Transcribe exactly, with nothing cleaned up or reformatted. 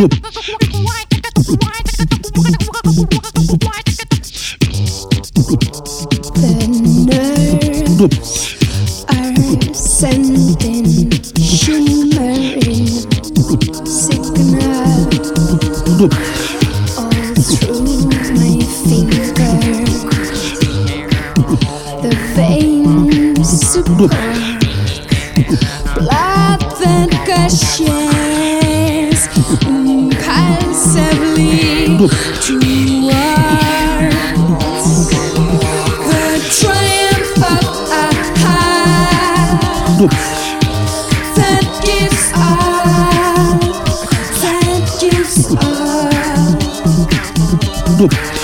nerves are sending shimmering signal all through my fingers. The veins support blood that gushes impulsively towards the triumph of a heart that gives up, that gives up.